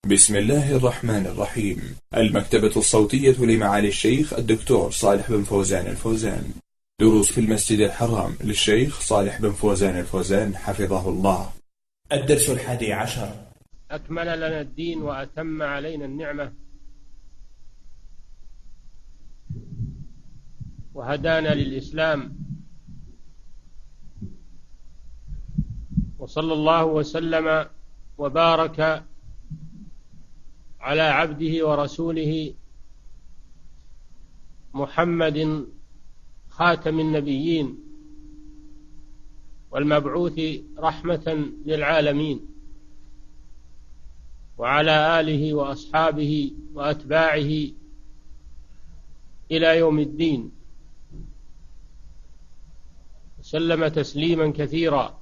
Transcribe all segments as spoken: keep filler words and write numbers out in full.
بسم الله الرحمن الرحيم. المكتبة الصوتية لمعالي الشيخ الدكتور صالح بن فوزان الفوزان. دروس في المسجد الحرام للشيخ صالح بن فوزان الفوزان حفظه الله. الدرس الحادي عشر. أكمل لنا الدين وأتم علينا النعمة وهدانا للإسلام، وصلى الله وسلم وبارك على عبده ورسوله محمد خاتم النبيين والمبعوث رحمة للعالمين، وعلى آله وأصحابه وأتباعه إلى يوم الدين، وسلم تسليما كثيرا.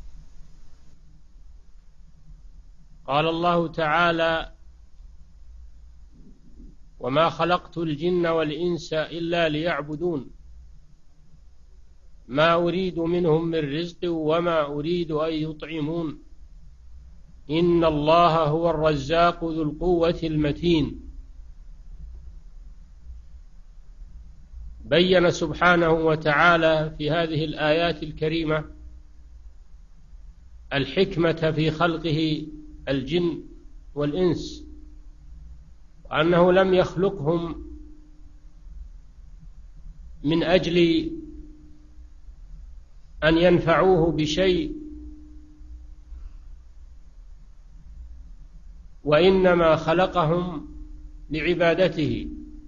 قال الله تعالى: وما خلقت الجن والإنس إلا ليعبدون ما أريد منهم من رزق وما أريد أن يطعمون إن الله هو الرزاق ذو القوة المتين. بين سبحانه وتعالى في هذه الآيات الكريمة الحكمة في خلقه الجن والإنس، وأنه لم يخلقهم من أجل أن ينفعوه بشيء، وإنما خلقهم لعبادته.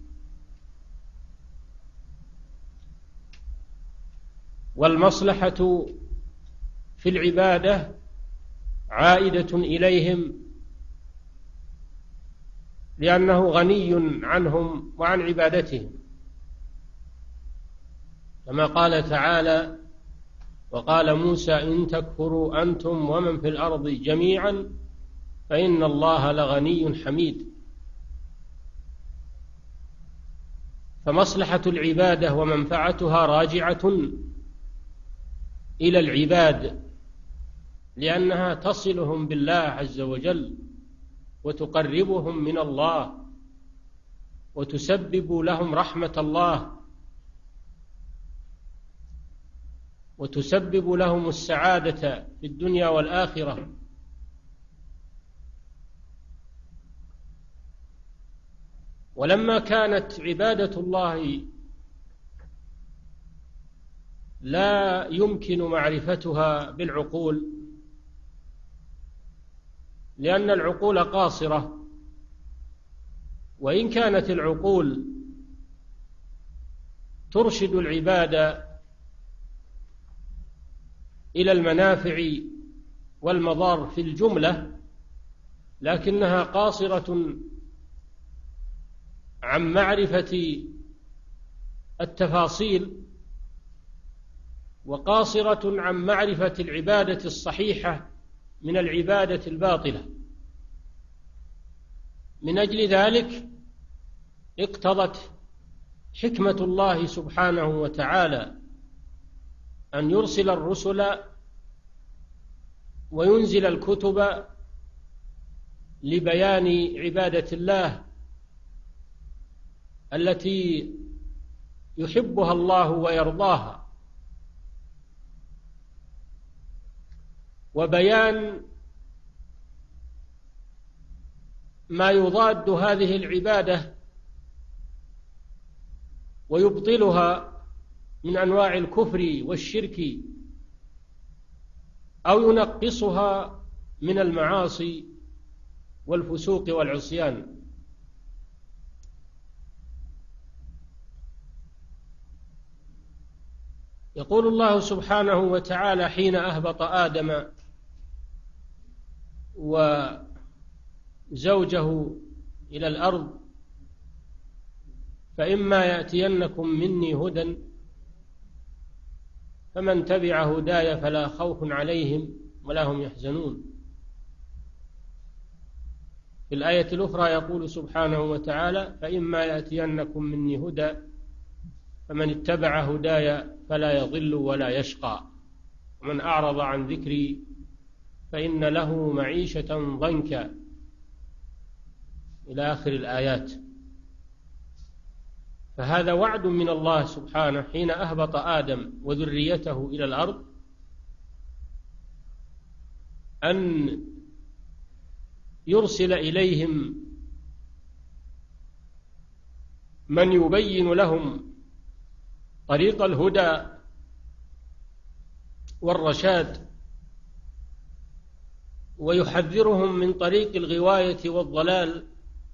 والمصلحة في العبادة عائدة إليهم، لأنه غني عنهم وعن عبادتهم، كما قال تعالى: وقال موسى إن تكفروا أنتم ومن في الأرض جميعا فإن الله لغني حميد. فمصلحة العبادة ومنفعتها راجعة إلى العباد، لأنها تصلهم بالله عز وجل وتقربهم من الله وتسبب لهم رحمة الله وتسبب لهم السعادة في الدنيا والآخرة. ولما كانت عبادة الله لا يمكن معرفتها بالعقول، لأن العقول قاصرة، وإن كانت العقول ترشد العبادة إلى المنافع والمضار في الجملة، لكنها قاصرة عن معرفة التفاصيل، وقاصرة عن معرفة العبادة الصحيحة من العبادة الباطلة. من أجل ذلك اقتضت حكمة الله سبحانه وتعالى أن يرسل الرسل وينزل الكتب لبيان عبادة الله التي يحبها الله ويرضاها، وبيان ما يضاد هذه العبادة ويبطلها من أنواع الكفر والشرك، أو ينقصها من المعاصي والفسوق والعصيان. يقول الله سبحانه وتعالى حين أهبط آدم وزوجه إلى الأرض: فإما يأتينكم مني هدى فمن تبع هداي فلا خوف عليهم ولا هم يحزنون. في الآية الأخرى يقول سبحانه وتعالى: فإما يأتينكم مني هدى فمن اتبع هداي فلا يضل ولا يشقى ومن أعرض عن ذكري فإن له معيشة ضنكا إلى آخر الآيات. فهذا وعد من الله سبحانه حين أهبط آدم وذريته إلى الأرض أن يرسل إليهم من يبين لهم طريق الهدى والرشاد ويحذرهم من طريق الغواية والضلال،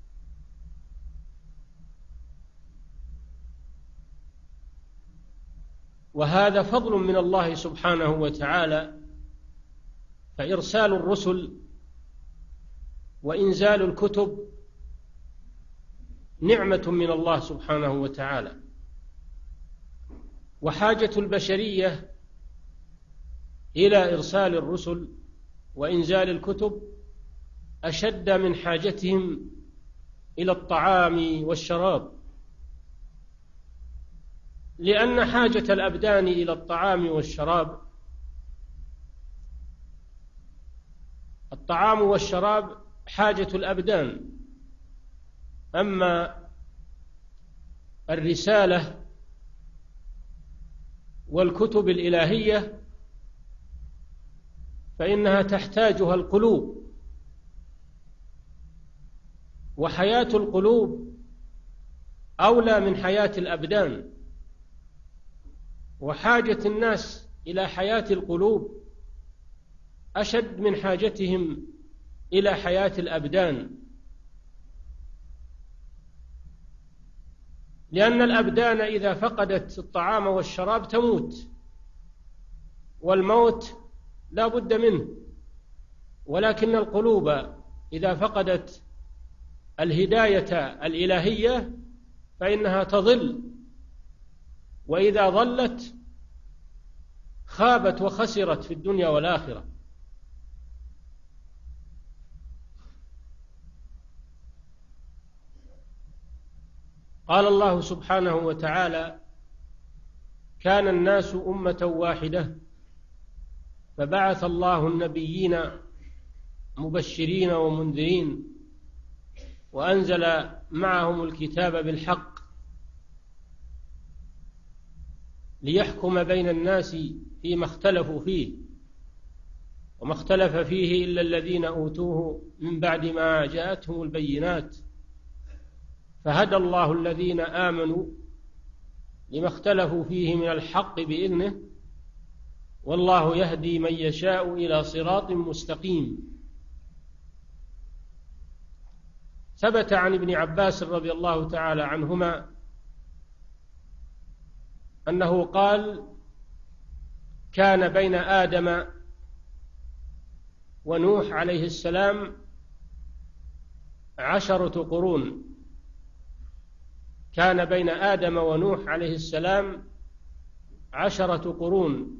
وهذا فضل من الله سبحانه وتعالى. فإرسال الرسل وإنزال الكتب نعمة من الله سبحانه وتعالى، وحاجة البشرية إلى إرسال الرسل وإنزال الكتب أشد من حاجتهم إلى الطعام والشراب، لأن حاجة الأبدان إلى الطعام والشراب الطعام والشراب حاجة الأبدان، أما الرسالة والكتب الإلهية فإنها تحتاجها القلوب، وحياة القلوب أولى من حياة الأبدان، وحاجة الناس إلى حياة القلوب أشد من حاجتهم إلى حياة الأبدان، لأن الأبدان إذا فقدت الطعام والشراب تموت، والموت لا بد منه، ولكن القلوب إذا فقدت الهداية الإلهية فإنها تضل، وإذا ضلت خابت وخسرت في الدنيا والآخرة. قال الله سبحانه وتعالى: كان الناس أمة واحدة فبعث الله النبيين مبشرين ومنذرين وأنزل معهم الكتاب بالحق ليحكم بين الناس فيما اختلفوا فيه، وما اختلف فيه إلا الذين أوتوه من بعد ما جاءتهم البينات، فهدى الله الذين آمنوا لما اختلفوا فيه من الحق بإذنه، والله يهدي من يشاء إلى صراط مستقيم. ثبت عن ابن عباس رضي الله تعالى عنهما أنه قال: كان بين آدم ونوح عليه السلام عشرة قرون. كان بين آدم ونوح عليه السلام عشرة قرون،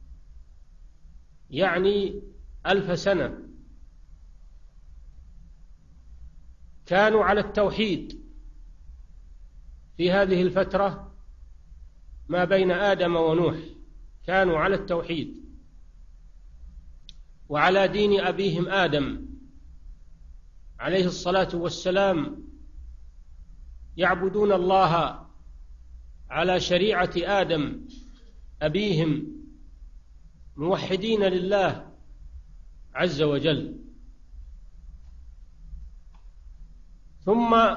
يعني ألف سنة، كانوا على التوحيد في هذه الفترة ما بين آدم ونوح، كانوا على التوحيد وعلى دين أبيهم آدم عليه الصلاة والسلام، يعبدون الله على شريعة آدم أبيهم، موحدين لله عز وجل. ثم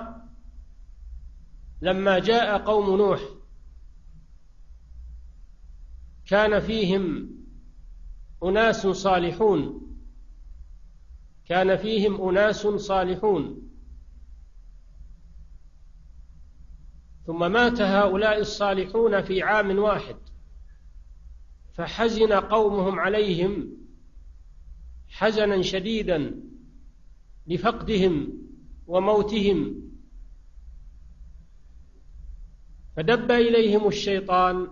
لما جاء قوم نوح كان فيهم أناس صالحون كان فيهم أناس صالحون ثم مات هؤلاء الصالحون في عام واحد، فحزن قومهم عليهم حزنا شديدا لفقدهم وموتهم، فدب إليهم الشيطان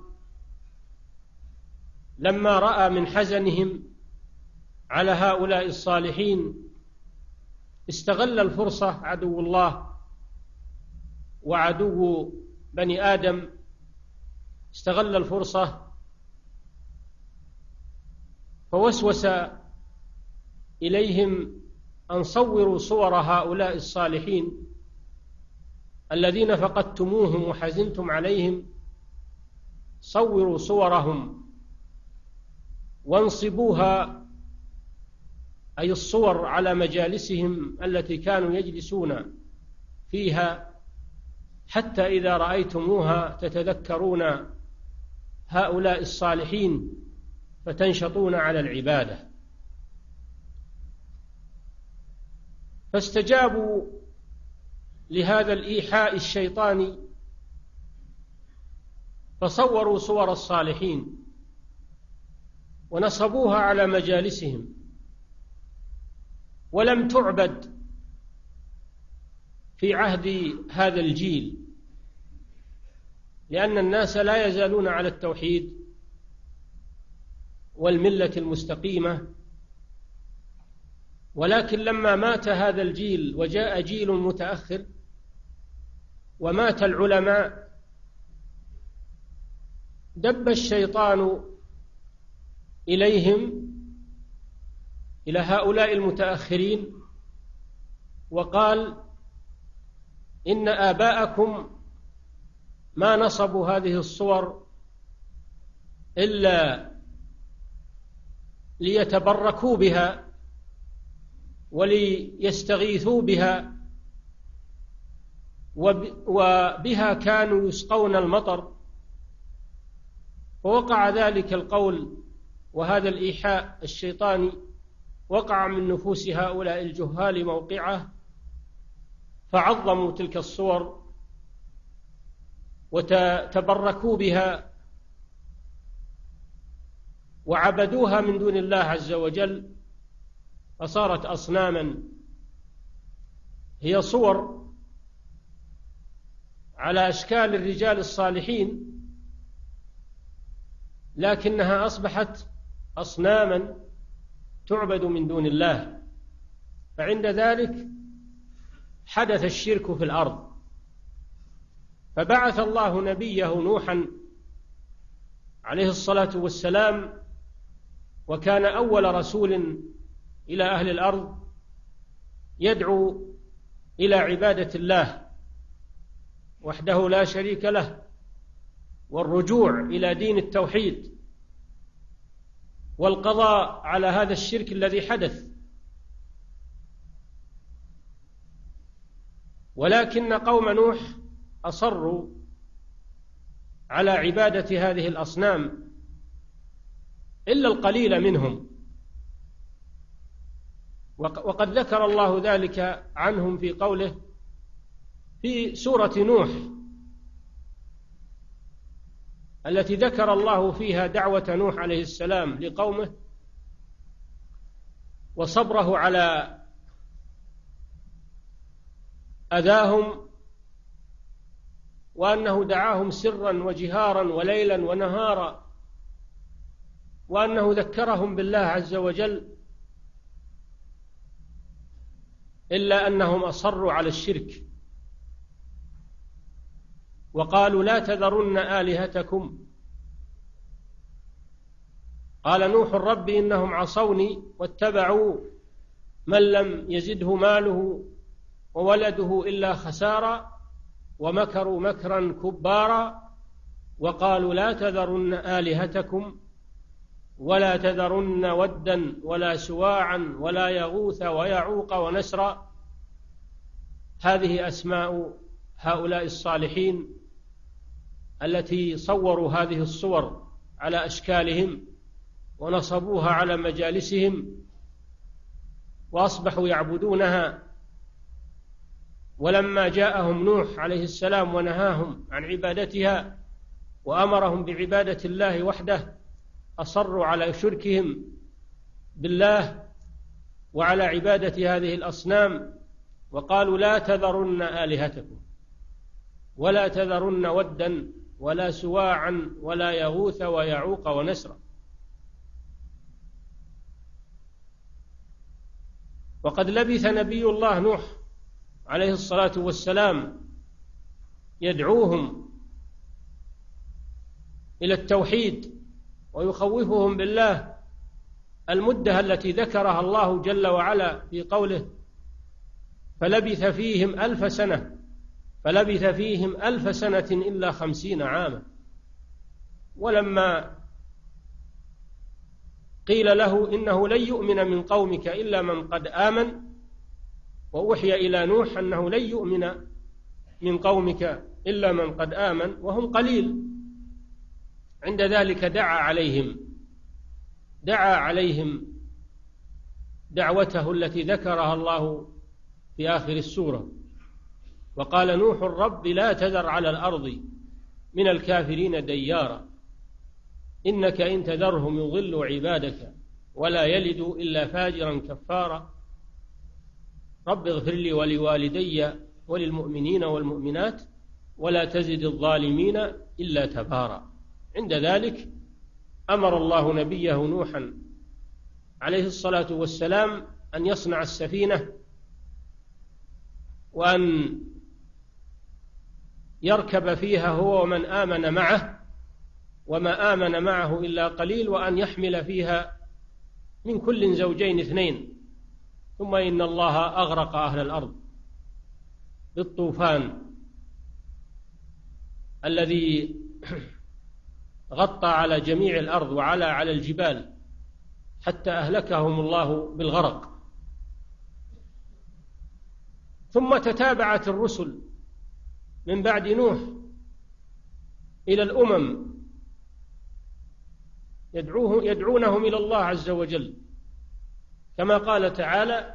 لما رأى من حزنهم على هؤلاء الصالحين، استغل الفرصة عدو الله وعدو بني آدم، استغل الفرصة فوسوس إليهم أن صوروا صور هؤلاء الصالحين الذين فقدتموهم وحزنتم عليهم صوروا صورهم وانصبوها، أي الصور، على مجالسهم التي كانوا يجلسون فيها، حتى إذا رأيتموها تتذكرون هؤلاء الصالحين فتنشطون على العبادة. فاستجابوا لهذا الإيحاء الشيطاني فصوروا صور الصالحين ونصبوها على مجالسهم، ولم تعبد في عهد هذا الجيل، لأن الناس لا يزالون على التوحيد والملة المستقيمة. ولكن لما مات هذا الجيل وجاء جيل متأخر ومات العلماء، دب الشيطان إليهم، إلى هؤلاء المتأخرين، وقال: إن آباءكم ما نصبوا هذه الصور إلا ليتبركوا بها وليستغيثوا بها، وبها كانوا يسقون المطر. فوقع ذلك القول وهذا الإيحاء الشيطاني وقع من نفوس هؤلاء الجهال موقعه، فعظموا تلك الصور وتبركوا بها وعبدوها من دون الله عز وجل، فصارت أصناما هي صور على أشكال الرجال الصالحين، لكنها أصبحت أصناما تعبد من دون الله. فعند ذلك حدث الشرك في الأرض، فبعث الله نبيه نوحا عليه الصلاة والسلام، وكان أول رسول إلى أهل الأرض يدعو إلى عبادة الله وحده لا شريك له، والرجوع إلى دين التوحيد والقضاء على هذا الشرك الذي حدث. ولكن قوم نوح أصروا على عبادة هذه الأصنام إلا القليل منهم، وقد ذكر الله ذلك عنهم في قوله في سورة نوح التي ذكر الله فيها دعوة نوح عليه السلام لقومه وصبره على أذاهم، وأنه دعاهم سرا وجهارا وليلا ونهارا، وأنه ذكرهم بالله عز وجل، إلا أنهم أصروا على الشرك وقالوا: لا تذرن آلهتكم. قال نوح: رب إنهم عصوني واتبعوا من لم يزده ماله وولده إلا خسارا ومكروا مكرا كبارا وقالوا: لا تذرن آلهتكم ولا تذرن ودا ولا سواعا ولا يغوث ويعوق ونسرا. هذه أسماء هؤلاء الصالحين التي صوروا هذه الصور على أشكالهم ونصبوها على مجالسهم وأصبحوا يعبدونها. ولما جاءهم نوح عليه السلام ونهاهم عن عبادتها وأمرهم بعبادة الله وحده، أصروا على شركهم بالله وعلى عبادة هذه الأصنام، وقالوا: لا تذرن آلهتكم ولا تذرن ودا ولا سواعا ولا يغوث ويعوق ونسرا. وقد لبث نبي الله نوح عليه الصلاة والسلام يدعوهم إلى التوحيد ويخوفهم بالله المدة التي ذكرها الله جل وعلا في قوله: فلبث فيهم ألف سنة فلبث فيهم ألف سنة إلا خمسين عاما. ولما قيل له إنه لن يؤمن من قومك إلا من قد آمن، وأوحي إلى نوح أنه لن يؤمن من قومك إلا من قد آمن وهم قليل، عند ذلك دعا عليهم دعا عليهم دعوته التي ذكرها الله في آخر السورة، وقال نوح رب لا تذر على الأرض من الكافرين ديارا إنك إن تذرهم يضلوا عبادك ولا يلدوا إلا فاجرا كفارا رب اغفر لي ولوالدي وللمؤمنين والمؤمنات ولا تزد الظالمين إلا تبارا. عند ذلك أمر الله نبيه نوحا عليه الصلاة والسلام أن يصنع السفينة وأن يركب فيها هو ومن آمن معه وما آمن معه إلا قليل، وأن يحمل فيها من كل زوجين اثنين، ثم إن الله أغرق أهل الأرض بالطوفان الذي غطى على جميع الأرض وعلى على الجبال حتى أهلكهم الله بالغرق. ثم تتابعت الرسل من بعد نوح إلى الأمم يدعوه يدعونهم إلى الله عز وجل، كما قال تعالى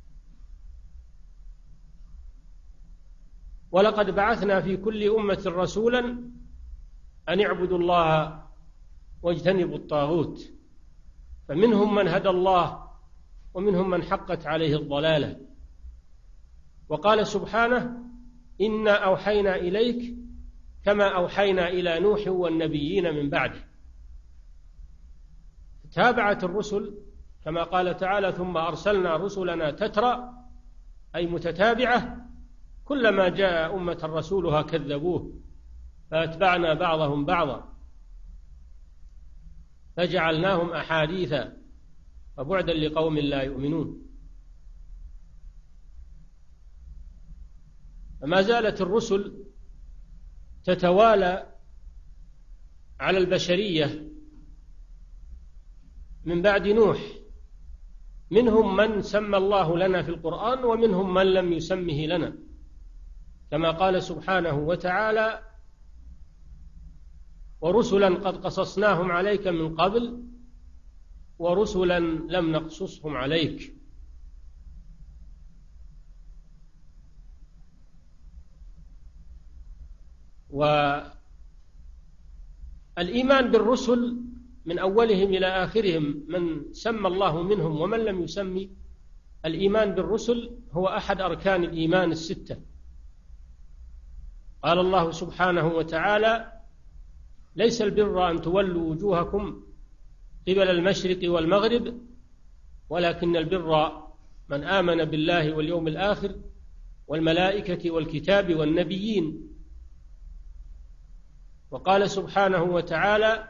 ولقد بعثنا في كل أمة رسولا أن اعبدوا الله واجتنبوا الطاغوت، فمنهم من هدى الله ومنهم من حقت عليه الضلالة. وقال سبحانه إنا أوحينا إليك كما أوحينا إلى نوح والنبيين من بعده. تابعت الرسل كما قال تعالى ثم أرسلنا رسلنا تترى أي متتابعة، كلما جاء أمة رسولها كذبوه فأتبعنا بعضهم بعضا فجعلناهم أحاديثا فبعدا لقوم لا يؤمنون. فما زالت الرسل تتوالى على البشرية من بعد نوح، منهم من سمى الله لنا في القرآن ومنهم من لم يسمه لنا، كما قال سبحانه وتعالى ورسلا قد قصصناهم عليك من قبل ورسلا لم نقصصهم عليك. والإيمان بالرسل من أولهم إلى آخرهم من سمى الله منهم ومن لم يسمي، الإيمان بالرسل هو أحد أركان الإيمان الستة. قال الله سبحانه وتعالى ليس البر أن تولوا وجوهكم قبل المشرق والمغرب ولكن البر من آمن بالله واليوم الآخر والملائكة والكتاب والنبيين. وقال سبحانه وتعالى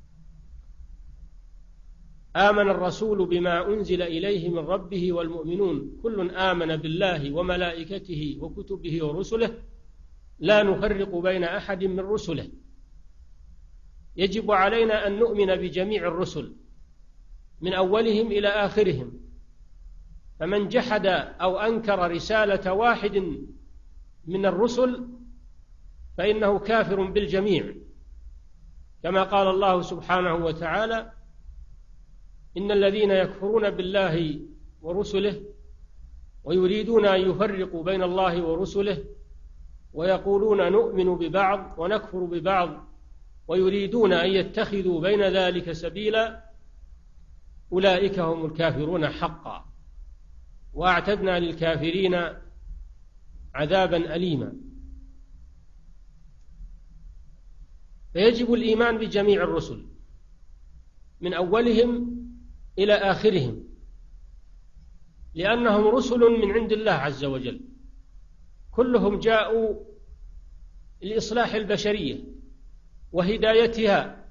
آمن الرسول بما أنزل إليه من ربه والمؤمنون كل آمن بالله وملائكته وكتبه ورسله لا نفرق بين أحد من رسله. يجب علينا أن نؤمن بجميع الرسل من أولهم إلى آخرهم، فمن جحد أو أنكر رسالة واحد من الرسل فإنه كافر بالجميع، كما قال الله سبحانه وتعالى إن الذين يكفرون بالله ورسله ويريدون أن يفرقوا بين الله ورسله ويقولون نؤمن ببعض ونكفر ببعض ويريدون أن يتخذوا بين ذلك سبيلا أولئك هم الكافرون حقا وأعتدنا للكافرين عذابا أليما. فيجب الإيمان بجميع الرسل من أولهم إلى آخرهم، لأنهم رسل من عند الله عز وجل، كلهم جاءوا لإصلاح البشرية وهدايتها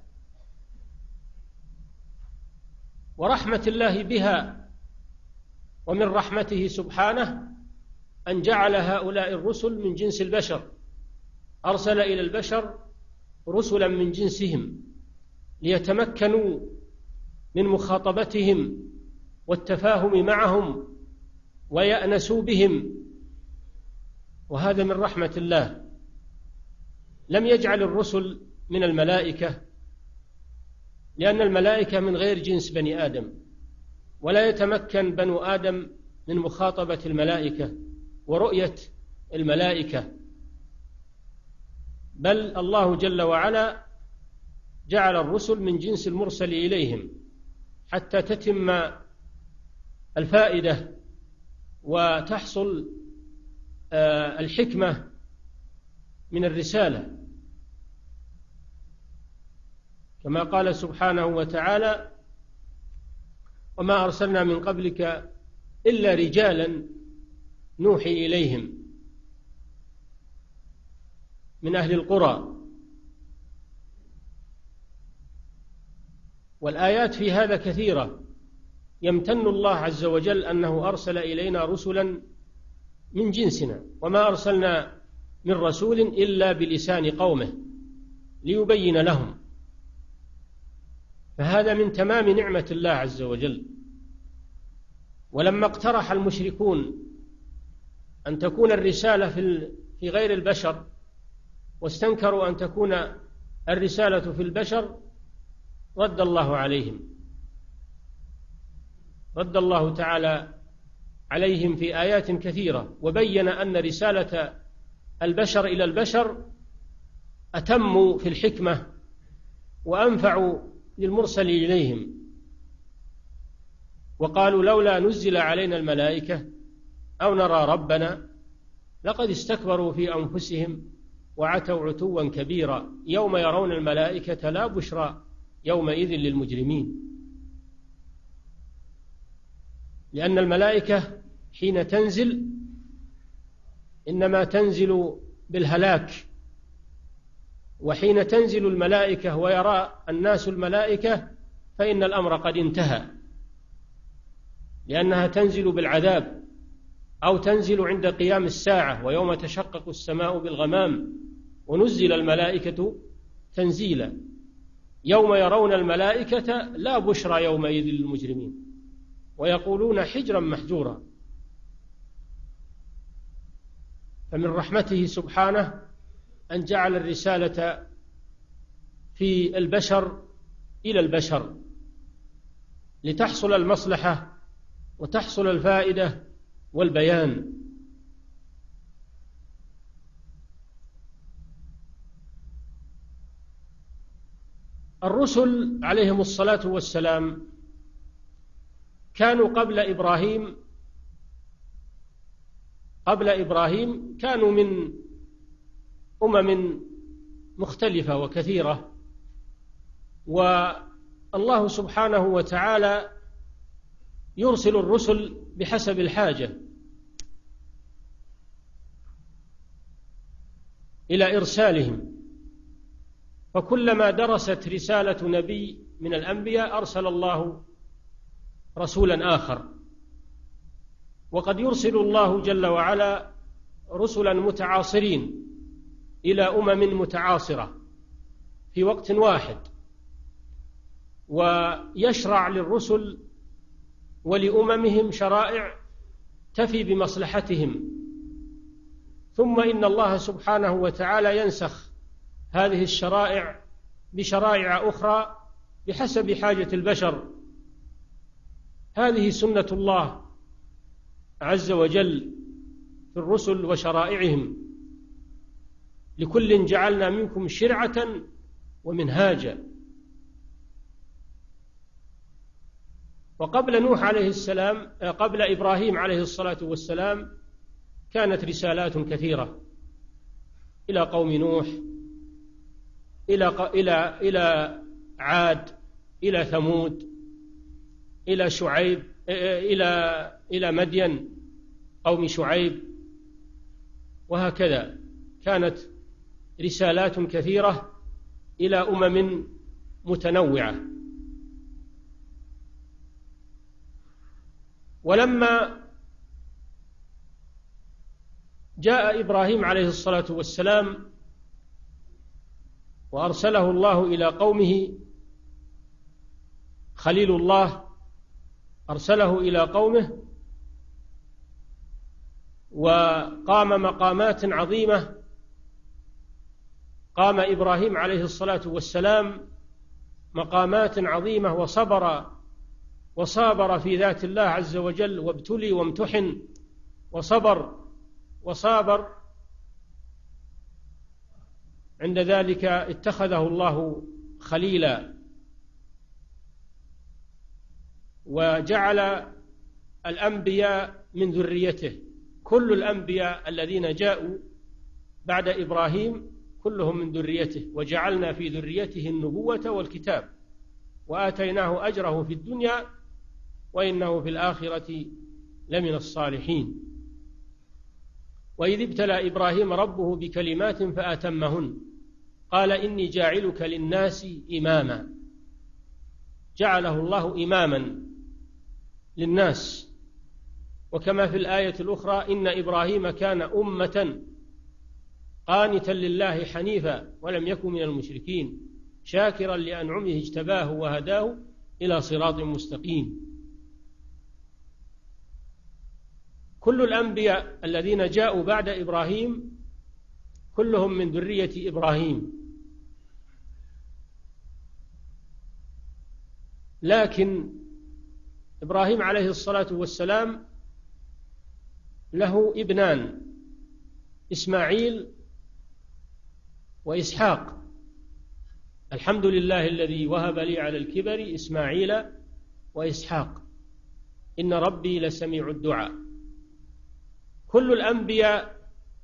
ورحمة الله بها، ومن رحمته سبحانه أن جعل هؤلاء الرسل من جنس البشر، أرسل إلى البشر رسلا من جنسهم ليتمكنوا من مخاطبتهم والتفاهم معهم ويأنسوا بهم، وهذا من رحمة الله. لم يجعل الرسل من الملائكة، لأن الملائكة من غير جنس بني آدم، ولا يتمكن بنو آدم من مخاطبة الملائكة ورؤية الملائكة، بل الله جل وعلا جعل الرسل من جنس المرسل إليهم حتى تتم الفائدة وتحصل الحكمة من الرسالة، كما قال سبحانه وتعالى: وما أرسلنا من قبلك إلا رجالا نوحي إليهم من أهل القرى. والآيات في هذا كثيرة، يمتن الله عز وجل أنه أرسل إلينا رسلا من جنسنا، وما أرسلنا من رسول إلا بلسان قومه ليبين لهم، فهذا من تمام نعمة الله عز وجل. ولما اقترح المشركون أن تكون الرسالة في غير البشر واستنكروا أن تكون الرسالة في البشر، رد الله عليهم، رد الله تعالى عليهم في آيات كثيرة، وبين أن رسالة البشر إلى البشر أتم في الحكمة وأنفع للمرسل إليهم. وقالوا: لولا نزل علينا الملائكة أو نرى ربنا، لقد استكبروا في أنفسهم وعتوا عتوا كبيرا، يوم يرون الملائكة لا بشرى يومئذ للمجرمين. لأن الملائكة حين تنزل إنما تنزل بالهلاك، وحين تنزل الملائكة ويرى الناس الملائكة فإن الأمر قد انتهى، لأنها تنزل بالعذاب، أو تنزل عند قيام الساعة ويوم تشقق السماء بالغمام، ونزل الملائكة تنزيلا، يوم يرون الملائكة لا بشرى يومئذ للمجرمين ويقولون حجرا محجورا. فمن رحمته سبحانه أن جعل الرسالة في البشر إلى البشر لتحصل المصلحة وتحصل الفائدة والبيان. الرسل عليهم الصلاة والسلام كانوا قبل إبراهيم قبل إبراهيم كانوا من أمم مختلفة وكثيرة، والله سبحانه وتعالى يرسل الرسل بحسب الحاجة إلى إرسالهم، فكلما درست رسالة نبي من الأنبياء أرسل الله رسولا آخر. وقد يرسل الله جل وعلا رسلا متعاصرين إلى أمم متعاصرة في وقت واحد، ويشرع للرسل ولأممهم شرائع تفي بمصلحتهم، ثم إن الله سبحانه وتعالى ينسخ هذه الشرائع بشرائع أخرى بحسب حاجة البشر. هذه سنة الله عز وجل في الرسل وشرائعهم، لكل جعلنا منكم شرعة ومنهاجا. وقبل نوح عليه السلام قبل إبراهيم عليه الصلاة والسلام كانت رسالات كثيرة إلى قوم نوح، إلى إلى إلى عاد، إلى ثمود، إلى شعيب، إلى إلى مدين قوم شعيب، وهكذا كانت رسالات كثيرة إلى أمم متنوعة. ولما جاء إبراهيم عليه الصلاة والسلام وأرسله الله إلى قومه، خليل الله أرسله إلى قومه، وقام مقامات عظيمة. قام إبراهيم عليه الصلاة والسلام مقامات عظيمة، وصبر وصابر في ذات الله عز وجل، وابتلي وامتحن وصبر وصابر. عند ذلك اتخذه الله خليلا، وجعل الأنبياء من ذريته. كل الأنبياء الذين جاءوا بعد إبراهيم كلهم من ذريته، وجعلنا في ذريته النبوة والكتاب، وآتيناه أجره في الدنيا وإنه في الآخرة لمن الصالحين. وإذ ابتلى إبراهيم ربه بكلمات فأتمهن قال إني جاعلك للناس إماما. جعله الله إماما للناس. وكما في الآية الأخرى إن إبراهيم كان أمة قانتا لله حنيفا ولم يكن من المشركين شاكرا لأنعمه اجتباه وهداه إلى صراط مستقيم. كل الأنبياء الذين جاءوا بعد إبراهيم كلهم من ذرية إبراهيم، لكن إبراهيم عليه الصلاة والسلام له ابنان، إسماعيل وإسحاق. الحمد لله الذي وهب لي على الكبر إسماعيل وإسحاق إن ربي لسميع الدعاء. كل الأنبياء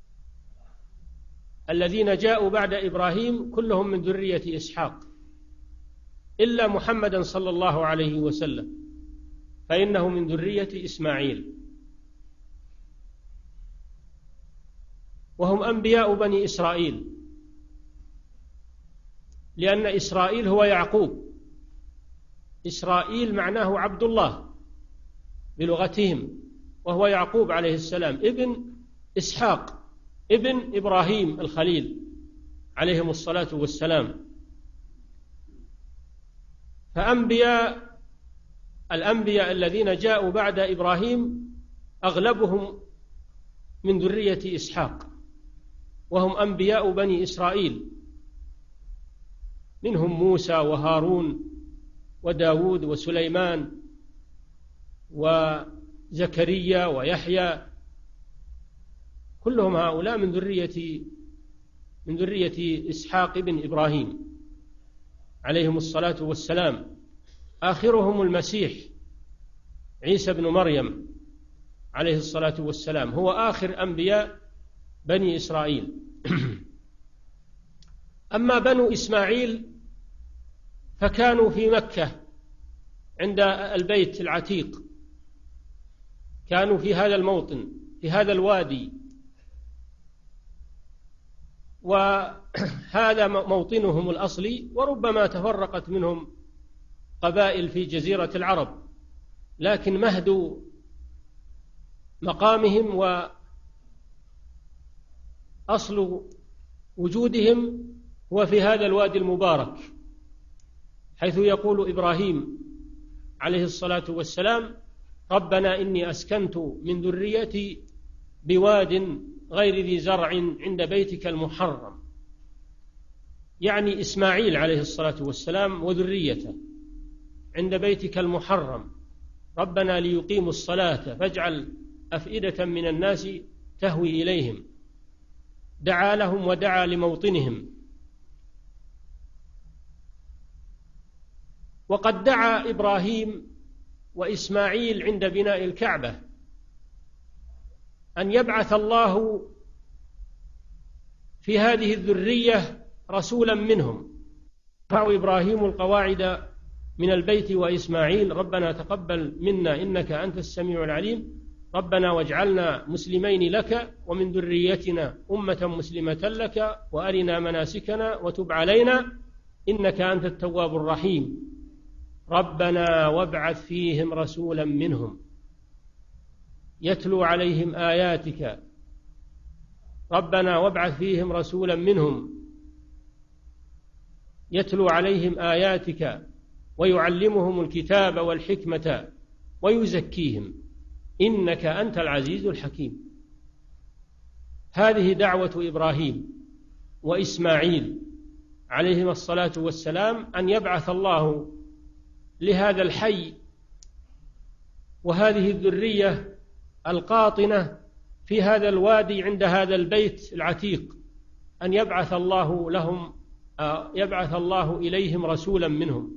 الذين جاءوا بعد إبراهيم كلهم من ذرية إسحاق إلا محمدا صلى الله عليه وسلم فإنه من ذرية إسماعيل، وهم أنبياء بني إسرائيل، لأن إسرائيل هو يعقوب. إسرائيل معناه عبد الله بلغتهم، وهو يعقوب عليه السلام ابن إسحاق ابن إبراهيم الخليل عليهم الصلاة والسلام. فأنبياء الأنبياء الذين جاءوا بعد إبراهيم أغلبهم من ذرية إسحاق، وهم أنبياء بني إسرائيل، منهم موسى وهارون وداود وسليمان وزكريا ويحيى، كلهم هؤلاء من ذرية من ذرية إسحاق بن إبراهيم عليهم الصلاة والسلام. آخرهم المسيح عيسى بن مريم عليه الصلاة والسلام، هو آخر أنبياء بني إسرائيل. أما بنو إسماعيل فكانوا في مكة عند البيت العتيق، كانوا في هذا الموطن في هذا الوادي، وهذا موطنهم الأصلي، وربما تفرقت منهم قبائل في جزيرة العرب، لكن مهد مقامهم وأصل وجودهم هو في هذا الوادي المبارك، حيث يقول إبراهيم عليه الصلاة والسلام ربنا إني أسكنت من ذريتي بواد غير ذي زرع عند بيتك المحرم، يعني إسماعيل عليه الصلاة والسلام وذريته عند بيتك المحرم، ربنا ليقيموا الصلاة فاجعل أفئدة من الناس تهوي إليهم. دعا لهم ودعا لموطنهم. وقد دعا إبراهيم وإسماعيل عند بناء الكعبة أن يبعث الله في هذه الذرية رسولا منهم. رفع إبراهيم القواعد من البيت وإسماعيل ربنا تقبل منا إنك أنت السميع العليم ربنا واجعلنا مسلمين لك ومن ذريتنا أمة مسلمة لك وأرنا مناسكنا وتب علينا إنك أنت التواب الرحيم ربنا وابعث فيهم رسولا منهم يتلو عليهم آياتك ربنا وابعث فيهم رسولا منهم يتلو عليهم آياتك ويعلمهم الكتاب والحكمة ويزكيهم إنك أنت العزيز الحكيم. هذه دعوة إبراهيم وإسماعيل عليهما الصلاة والسلام، أن يبعث الله لهذا الحي وهذه الذرية القاطنة في هذا الوادي عند هذا البيت العتيق، أن يبعث الله لهم يبعث الله إليهم رسولا منهم.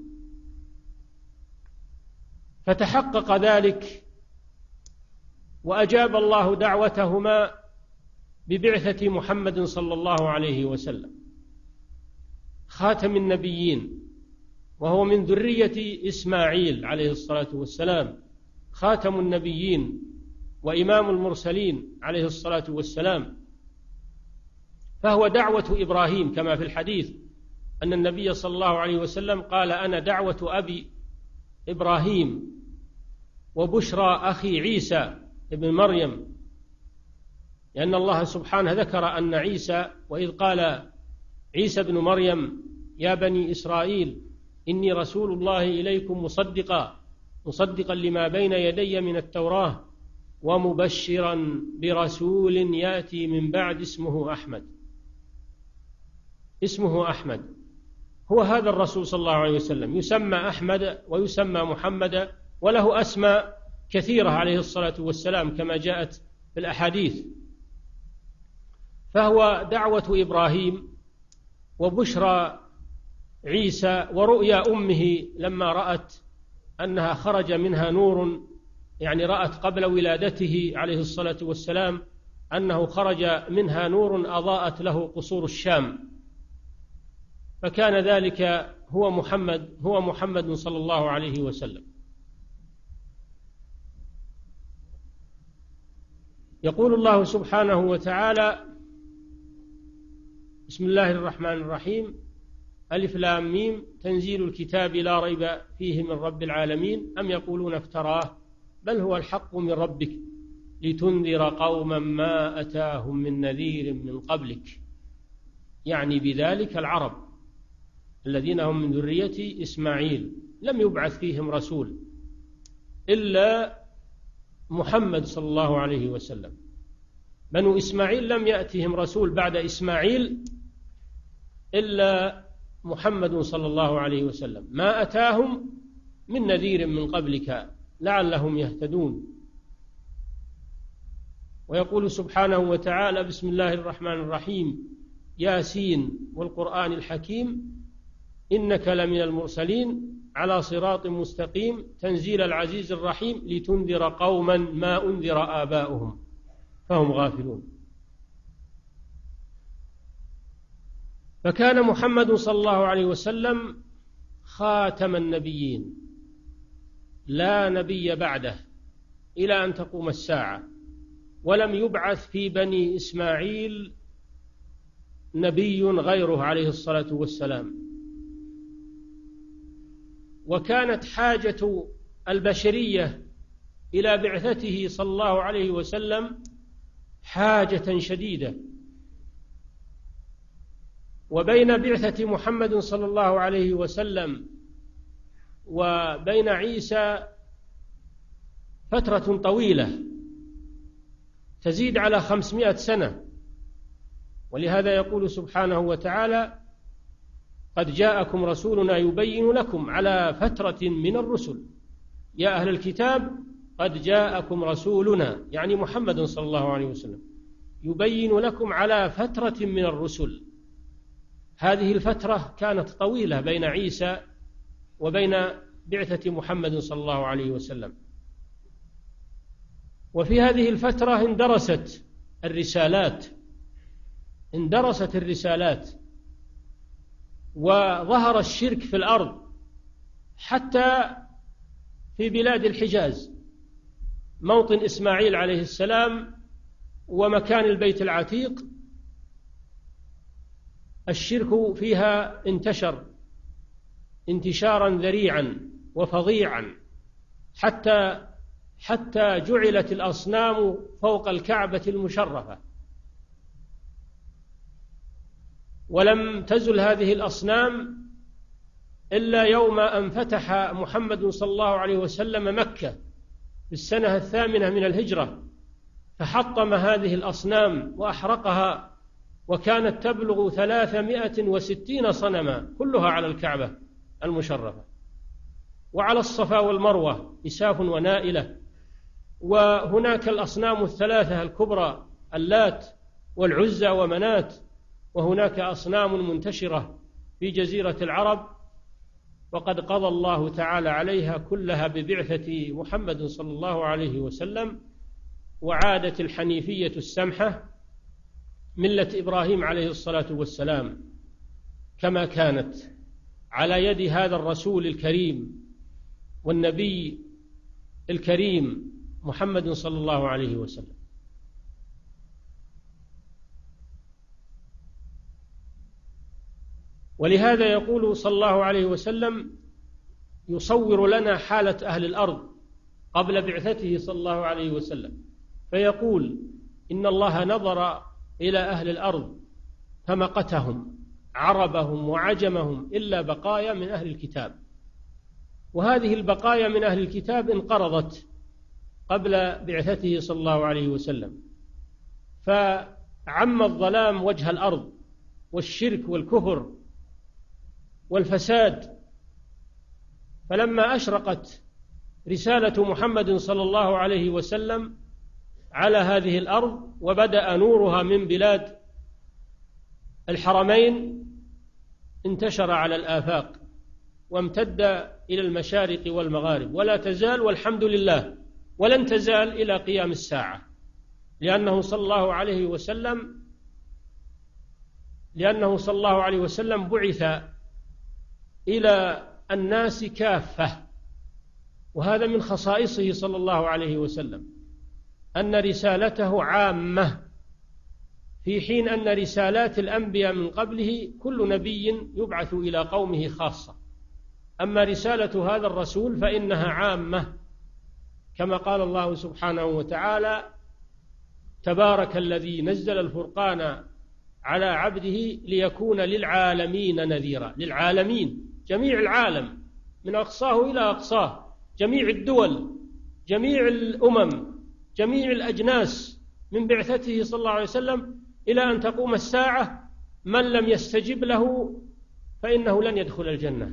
فتحقق ذلك وأجاب الله دعوتهما ببعثة محمد صلى الله عليه وسلم خاتم النبيين، وهو من ذرية إسماعيل عليه الصلاة والسلام، خاتم النبيين وإمام المرسلين عليه الصلاة والسلام. فهو دعوة إبراهيم كما في الحديث أن النبي صلى الله عليه وسلم قال: أنا دعوة أبي إبراهيم وبشرى أخي عيسى ابن مريم، لأن الله سبحانه ذكر أن عيسى، وإذ قال عيسى ابن مريم يا بني إسرائيل إني رسول الله إليكم مصدقا مصدقا لما بين يدي من التوراة ومبشرا برسول يأتي من بعد اسمه أحمد. اسمه أحمد هو هذا الرسول صلى الله عليه وسلم، يسمى أحمد ويسمى محمد، وله أسماء كثيرة عليه الصلاة والسلام كما جاءت في الأحاديث. فهو دعوة إبراهيم وبشرى عيسى ورؤيا أمه لما رأت أنها خرج منها نور، يعني رأت قبل ولادته عليه الصلاة والسلام أنه خرج منها نور أضاءت له قصور الشام، فكان ذلك هو محمد هو محمد صلى الله عليه وسلم. يقول الله سبحانه وتعالى: بسم الله الرحمن الرحيم، ألف لام ميم، تنزيل الكتاب لا ريب فيه من رب العالمين، أم يقولون افتراه بل هو الحق من ربك لتنذر قوما ما أتاهم من نذير من قبلك، يعني بذلك العرب الذين هم من ذرية إسماعيل لم يبعث فيهم رسول إلا محمد صلى الله عليه وسلم. بنو إسماعيل لم يأتهم رسول بعد إسماعيل إلا محمد صلى الله عليه وسلم، ما أتاهم من نذير من قبلك لعلهم يهتدون. ويقول سبحانه وتعالى: بسم الله الرحمن الرحيم، ياسين والقرآن الحكيم إنك لمن المرسلين على صراط مستقيم تنزيل العزيز الرحيم لتنذر قوما ما أنذر آباؤهم فهم غافلون. فكان محمد صلى الله عليه وسلم خاتم النبيين، لا نبي بعده إلى أن تقوم الساعة، ولم يبعث في بني إسماعيل نبي غيره عليه الصلاة والسلام. وكانت حاجة البشرية إلى بعثته صلى الله عليه وسلم حاجة شديدة، وبين بعثة محمد صلى الله عليه وسلم وبين عيسى فترة طويلة تزيد على خمسمائة سنة. ولهذا يقول سبحانه وتعالى: قد جاءكم رسولنا يبين لكم على فترة من الرسل يا أهل الكتاب قد جاءكم رسولنا، يعني محمد صلى الله عليه وسلم، يبين لكم على فترة من الرسل. هذه الفترة كانت طويلة بين عيسى وبين بعثة محمد صلى الله عليه وسلم. وفي هذه الفترة اندرست الرسالات اندرست الرسالات وظهر الشرك في الأرض، حتى في بلاد الحجاز موطن إسماعيل عليه السلام ومكان البيت العتيق، الشرك فيها انتشر انتشارا ذريعا وفظيعا، حتى حتى جعلت الأصنام فوق الكعبة المشرفة، ولم تزل هذه الأصنام إلا يوم أن فتح محمد صلى الله عليه وسلم مكة في السنة الثامنة من الهجرة، فحطم هذه الأصنام وأحرقها، وكانت تبلغ ثلاثمائة وستين صنما كلها على الكعبة المشرفة، وعلى الصفا والمروة إساف ونائلة. وهناك الأصنام الثلاثة الكبرى اللات والعزى ومنات، وهناك أصنام منتشرة في جزيرة العرب، وقد قضى الله تعالى عليها كلها ببعثة محمد صلى الله عليه وسلم، وعادت الحنيفية السمحة ملة إبراهيم عليه الصلاة والسلام كما كانت على يد هذا الرسول الكريم والنبي الكريم محمد صلى الله عليه وسلم. ولهذا يقول صلى الله عليه وسلم، يصور لنا حالة أهل الأرض قبل بعثته صلى الله عليه وسلم، فيقول: إن الله نظر إلى أهل الأرض فمقتهم عربهم وعجمهم إلا بقايا من أهل الكتاب، وهذه البقايا من أهل الكتاب انقرضت قبل بعثته صلى الله عليه وسلم، فعم الظلام وجه الأرض والشرك والكفر والفساد. فلما أشرقت رسالة محمد صلى الله عليه وسلم على هذه الأرض وبدأ نورها من بلاد الحرمين، انتشر على الآفاق وامتد إلى المشارق والمغارب، ولا تزال والحمد لله ولن تزال إلى قيام الساعة، لأنه صلى الله عليه وسلم لأنه صلى الله عليه وسلم بعث إلى الناس كافة، وهذا من خصائصه صلى الله عليه وسلم أن رسالته عامة، في حين أن رسالات الأنبياء من قبله كل نبي يبعث إلى قومه خاصة، أما رسالة هذا الرسول فإنها عامة، كما قال الله سبحانه وتعالى: تبارك الذي نزل الفرقان على عبده ليكون للعالمين نذيرا. للعالمين، جميع العالم من أقصاه إلى أقصاه، جميع الدول، جميع الأمم، جميع الأجناس، من بعثته صلى الله عليه وسلم إلى أن تقوم الساعة، من لم يستجب له فإنه لن يدخل الجنة.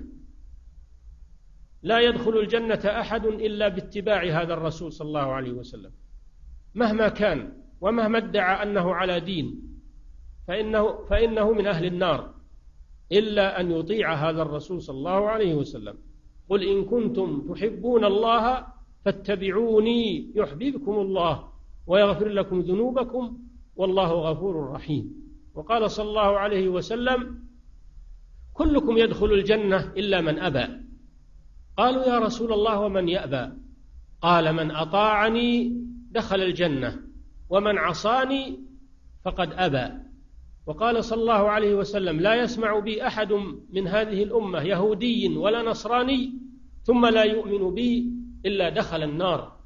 لا يدخل الجنة أحد إلا باتباع هذا الرسول صلى الله عليه وسلم، مهما كان ومهما ادعى أنه على دين، فإنه, فإنه من أهل النار إلا أن يطيع هذا الرسول صلى الله عليه وسلم. قل إن كنتم تحبون الله فاتبعوني يحببكم الله ويغفر لكم ذنوبكم والله غفور رحيم. وقال صلى الله عليه وسلم: كلكم يدخل الجنة إلا من أبى. قالوا: يا رسول الله ومن يأبى؟ قال: من أطاعني دخل الجنة ومن عصاني فقد أبى. وقال صلى الله عليه وسلم: لا يسمع بي أحد من هذه الأمة يهودي ولا نصراني ثم لا يؤمن بي إلا دخل النار.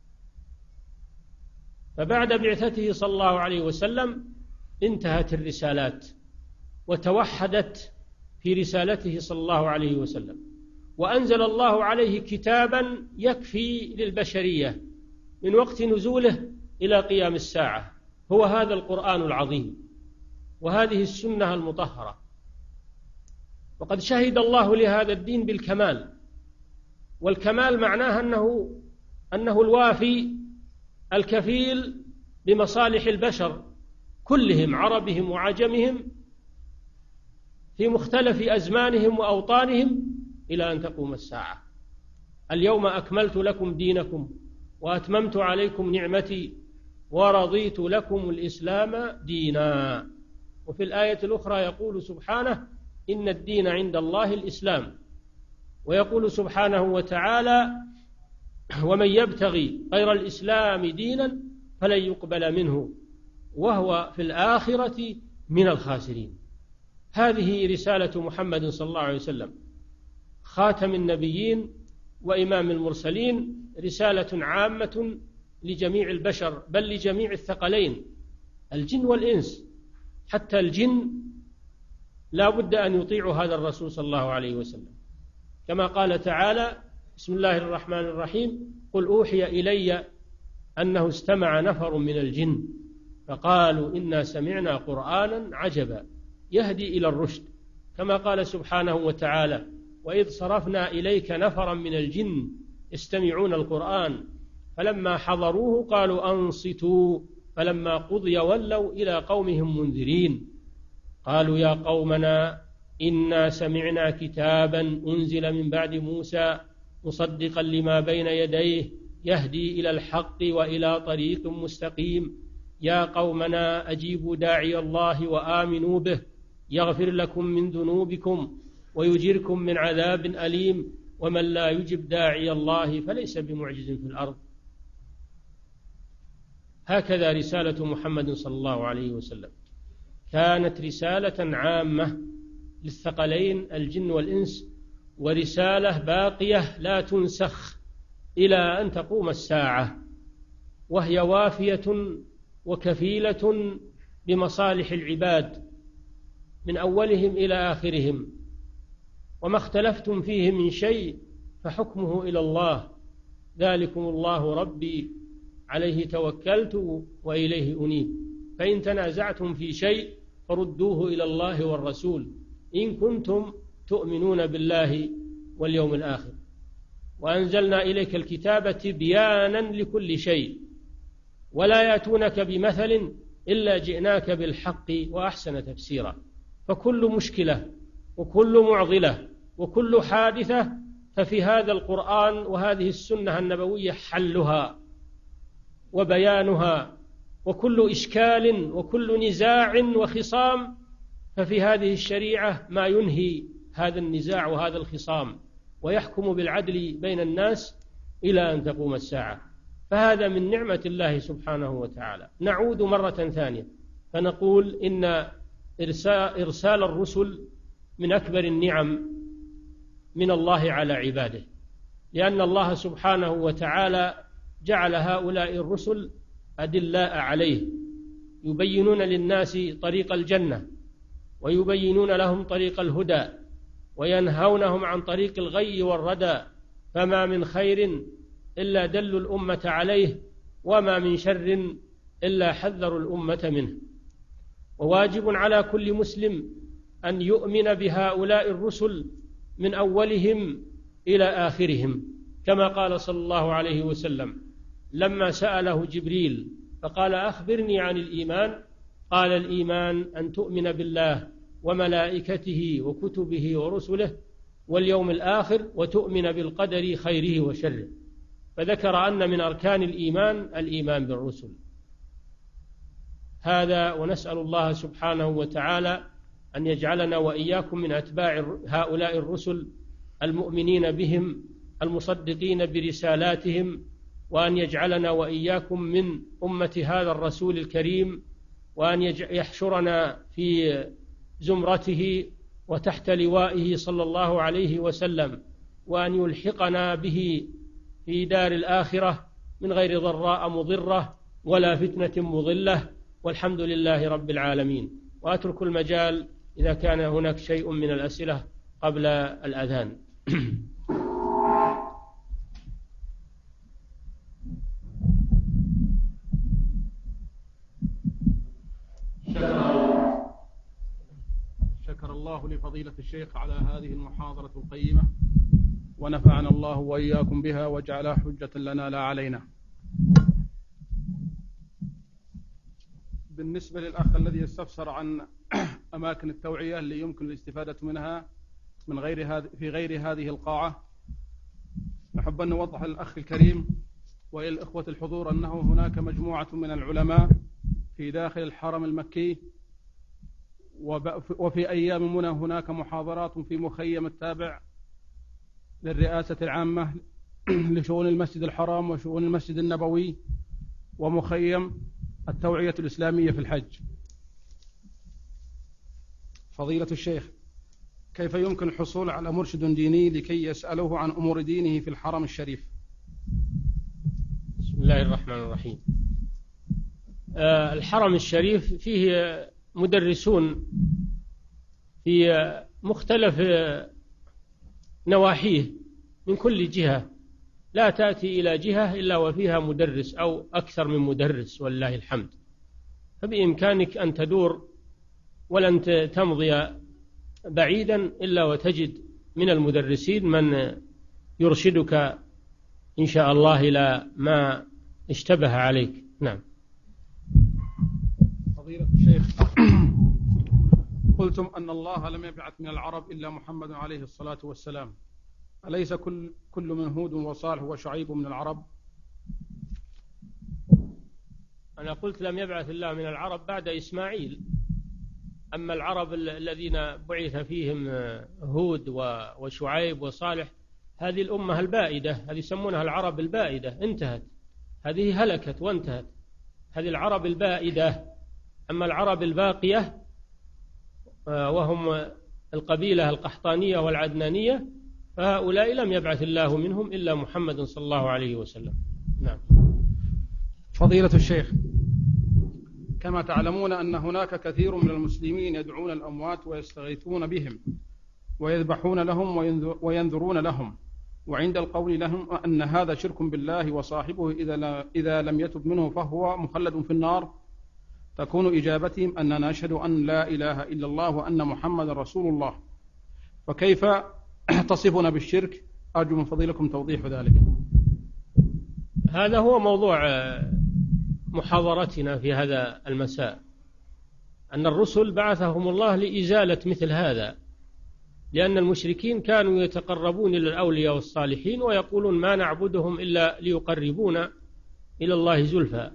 فبعد بعثته صلى الله عليه وسلم انتهت الرسالات وتوحدت في رسالته صلى الله عليه وسلم، وأنزل الله عليه كتابا يكفي للبشرية من وقت نزوله إلى قيام الساعة، هو هذا القرآن العظيم وهذه السنة المطهرة. وقد شهد الله لهذا الدين بالكمال، والكمال معناه أنه, أنه الوافي الكفيل بمصالح البشر كلهم، عربهم وعجمهم، في مختلف أزمانهم وأوطانهم إلى أن تقوم الساعة. اليوم أكملت لكم دينكم وأتممت عليكم نعمتي ورضيت لكم الإسلام دينا. وفي الآية الأخرى يقول سبحانه: إن الدين عند الله الإسلام. ويقول سبحانه وتعالى: ومن يبتغي غير الإسلام دينا فلن يقبل منه وهو في الآخرة من الخاسرين. هذه رسالة محمد صلى الله عليه وسلم، خاتم النبيين وإمام المرسلين، رسالة عامة لجميع البشر، بل لجميع الثقلين الجن والإنس. حتى الجن لا بد أن يطيعوا هذا الرسول صلى الله عليه وسلم، كما قال تعالى: بسم الله الرحمن الرحيم: قل أوحي إلي أنه استمع نفر من الجن فقالوا إنا سمعنا قرآنا عجبا يهدي إلى الرشد، كما قال سبحانه وتعالى: وإذ صرفنا إليك نفرا من الجن يستمعون القرآن فلما حضروه قالوا أنصتوا فلما قضي ولوا إلى قومهم منذرين قالوا يا قومنا إنا سمعنا كتابا أنزل من بعد موسى مصدقا لما بين يديه يهدي إلى الحق وإلى طريق مستقيم يا قومنا أجيبوا داعي الله وآمنوا به يغفر لكم من ذنوبكم ويجركم من عذاب أليم ومن لا يجب داعي الله فليس بمعجز في الأرض. هكذا رسالة محمد صلى الله عليه وسلم كانت رسالة عامة للثقلين الجن والإنس، ورسالة باقية لا تنسخ إلى أن تقوم الساعة، وهي وافية وكفيلة بمصالح العباد من أولهم إلى آخرهم، وما اختلفتم فيه من شيء فحكمه إلى الله، ذلكم الله ربي عليه توكلت وإليه أنيب، فإن تنازعتم في شيء فردوه إلى الله والرسول إن كنتم تؤمنون بالله واليوم الآخر، وأنزلنا إليك الكتاب تبيانا لكل شيء ولا يأتونك بمثل إلا جئناك بالحق وأحسن تفسيرا. فكل مشكلة وكل معضلة وكل حادثة ففي هذا القرآن وهذه السنة النبوية حلها وبيانها، وكل إشكال وكل نزاع وخصام ففي هذه الشريعة ما ينهي هذا النزاع وهذا الخصام ويحكم بالعدل بين الناس إلى أن تقوم الساعة. فهذا من نعمة الله سبحانه وتعالى. نعود مرة ثانية فنقول إن إرسال الرسل من أكبر النعم من الله على عباده، لأن الله سبحانه وتعالى جعل هؤلاء الرسل أدلاء عليه، يبينون للناس طريق الجنة ويبينون لهم طريق الهدى وينهونهم عن طريق الغي والردى، فما من خير إلا دلوا الأمة عليه وما من شر إلا حذروا الأمة منه. وواجب على كل مسلم أن يؤمن بهؤلاء الرسل من أولهم إلى آخرهم، كما قال صلى الله عليه وسلم لما سأله جبريل فقال أخبرني عن الإيمان، قال الإيمان أن تؤمن بالله وملائكته وكتبه ورسله واليوم الآخر وتؤمن بالقدر خيره وشره، فذكر أن من أركان الإيمان الإيمان بالرسل. هذا ونسأل الله سبحانه وتعالى أن يجعلنا وإياكم من أتباع هؤلاء الرسل المؤمنين بهم المصدقين برسالاتهم، وأن يجعلنا وإياكم من أمة هذا الرسول الكريم، وأن يحشرنا في زمرته وتحت لوائه صلى الله عليه وسلم، وأن يلحقنا به في دار الآخرة من غير ضراء مضرة ولا فتنة مضلة، والحمد لله رب العالمين. وأترك المجال إذا كان هناك شيء من الأسئلة قبل الأذان. شكر الله لفضيلة الشيخ على هذه المحاضرة القيمة، ونفعنا الله وإياكم بها وجعلها حجة لنا لا علينا. بالنسبة للأخ الذي استفسر عن أماكن التوعية اللي يمكن الاستفادة منها من غير هذه في غير هذه القاعة، نحب أن نوضح للأخ الكريم وإلى الإخوة الحضور أنه هناك مجموعة من العلماء في داخل الحرم المكي، وفي أيام منى هناك محاضرات في مخيم التابع للرئاسة العامة لشؤون المسجد الحرام وشؤون المسجد النبوي، ومخيم التوعية الإسلامية في الحج. فضيلة الشيخ، كيف يمكن الحصول على مرشد ديني لكي يسأله عن أمور دينه في الحرم الشريف؟ بسم الله الرحمن الرحيم. الحرم الشريف فيه مدرسون في مختلف نواحيه من كل جهة، لا تأتي إلى جهة إلا وفيها مدرس أو أكثر من مدرس والله الحمد. فبإمكانك أن تدور ولن تمضي بعيدا إلا وتجد من المدرسين من يرشدك إن شاء الله إلى ما اشتبه عليك. نعم. فضيلة الشيخ، قلتم أن الله لم يبعث من العرب إلا محمد عليه الصلاة والسلام، أليس كل كل من هود وصالح وشعيب من العرب؟ أنا قلت لم يبعث الله من العرب بعد إسماعيل، أما العرب الذين بعث فيهم هود وشعيب وصالح هذه الأمة البائدة، هذه يسمونها العرب البائدة، انتهت، هذه هلكت وانتهت، هذه العرب البائدة. أما العرب الباقية وهم القبيلة القحطانية والعدنانية فهؤلاء لم يبعث الله منهم إلا محمد صلى الله عليه وسلم. نعم. فضيلة الشيخ، كما تعلمون أن هناك كثير من المسلمين يدعون الأموات ويستغيثون بهم ويذبحون لهم وينذرون لهم، وعند القول لهم أن هذا شرك بالله وصاحبه إذا لم يتب منه فهو مخلد في النار، تكون إجابتهم أننا نشهد أن لا إله إلا الله وأن محمد رسول الله، فكيف تصفنا بالشرك؟ أرجو من فضيلكم توضيح ذلك. هذا هو موضوع محاضرتنا في هذا المساء، أن الرسل بعثهم الله لإزالة مثل هذا، لأن المشركين كانوا يتقربون إلى الأولياء والصالحين ويقولون ما نعبدهم إلا ليقربونا إلى الله زلفى،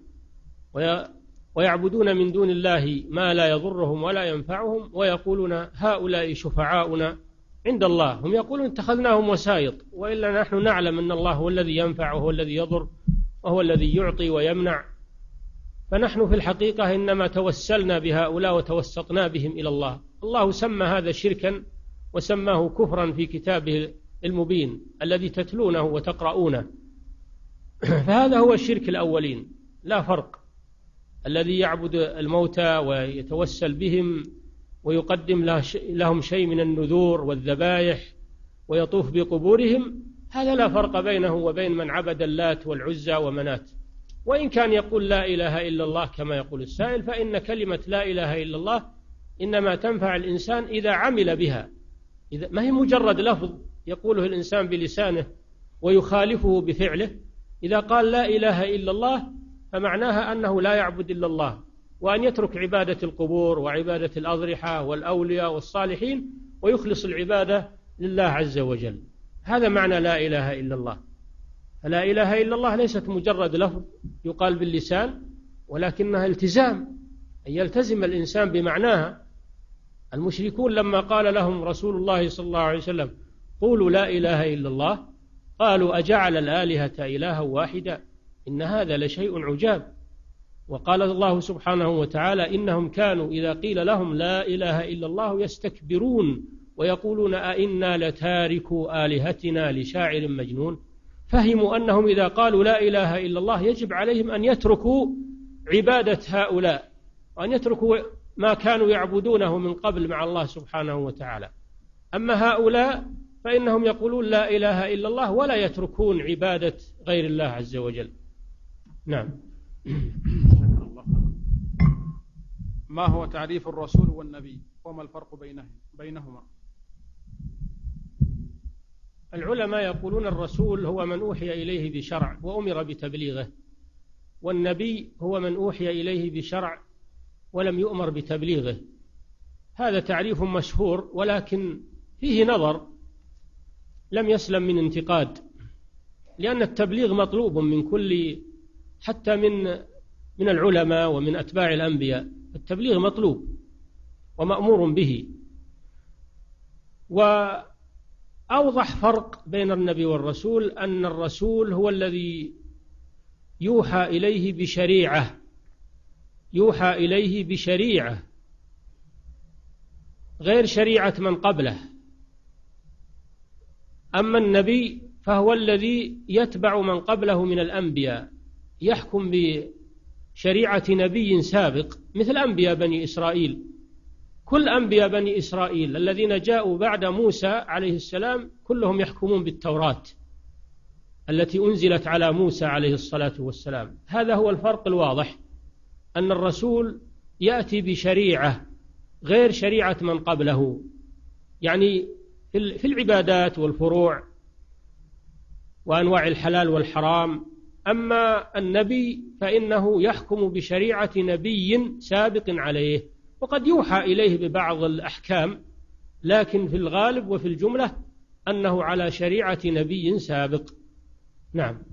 ويعبدون من دون الله ما لا يضرهم ولا ينفعهم، ويقولون هؤلاء شفعاؤنا عند الله. هم يقولون اتخذناهم وسائط، وإلا نحن نعلم أن الله هو الذي ينفع وهو الذي يضر وهو الذي يعطي ويمنع، فنحن في الحقيقة إنما توسلنا بهؤلاء وتوسطنا بهم إلى الله. الله سمى هذا شركا وسماه كفرا في كتابه المبين الذي تتلونه وتقرؤونه، فهذا هو الشرك الأولين، لا فرق. الذي يعبد الموتى ويتوسل بهم ويقدم لهم شيء من النذور والذبائح ويطوف بقبورهم، هذا لا فرق بينه وبين من عبد اللات والعزى ومنات. وإن كان يقول لا إله إلا الله كما يقول السائل، فإن كلمة لا إله إلا الله إنما تنفع الإنسان إذا عمل بها، إذا ما هي مجرد لفظ يقوله الإنسان بلسانه ويخالفه بفعله. إذا قال لا إله إلا الله فمعناها أنه لا يعبد إلا الله، وأن يترك عبادة القبور وعبادة الأضرحة والأولياء والصالحين ويخلص العبادة لله عز وجل. هذا معنى لا إله إلا الله. فلا إله إلا الله ليست مجرد لفظ يقال باللسان، ولكنها التزام، أن يلتزم الإنسان بمعناها. المشركون لما قال لهم رسول الله صلى الله عليه وسلم قولوا لا إله إلا الله، قالوا أجعل الآلهة إلها واحدا إن هذا لشيء عجاب. وقال الله سبحانه وتعالى إنهم كانوا إذا قيل لهم لا إله إلا الله يستكبرون ويقولون أئنا لتاركوا آلهتنا لشاعر مجنون. فهموا أنهم إذا قالوا لا إله إلا الله يجب عليهم أن يتركوا عبادة هؤلاء وأن يتركوا ما كانوا يعبدونه من قبل مع الله سبحانه وتعالى. أما هؤلاء فإنهم يقولون لا إله إلا الله ولا يتركون عبادة غير الله عز وجل. نعم. ما هو تعريف الرسول والنبي وما الفرق بينهما؟ العلماء يقولون الرسول هو من أوحي إليه بشرع وأمر بتبليغه، والنبي هو من أوحي إليه بشرع ولم يؤمر بتبليغه. هذا تعريف مشهور ولكن فيه نظر لم يسلم من انتقاد، لأن التبليغ مطلوب من كل، حتى من من العلماء ومن أتباع الأنبياء، التبليغ مطلوب ومأمور به. وأوضح فرق بين النبي والرسول أن الرسول هو الذي يوحى إليه بشريعة، يوحى إليه بشريعة غير شريعة من قبله. أما النبي فهو الذي يتبع من قبله من الأنبياء، يحكم بشريعة نبي سابق مثل أنبياء بني إسرائيل، كل أنبياء بني إسرائيل الذين جاءوا بعد موسى عليه السلام كلهم يحكمون بالتوراة التي أنزلت على موسى عليه الصلاة والسلام. هذا هو الفرق الواضح، أن الرسول يأتي بشريعة غير شريعة من قبله، يعني في العبادات والفروع وأنواع الحلال والحرام. أما النبي فإنه يحكم بشريعة نبي سابق عليه، وقد يوحى إليه ببعض الأحكام، لكن في الغالب وفي الجملة أنه على شريعة نبي سابق. نعم.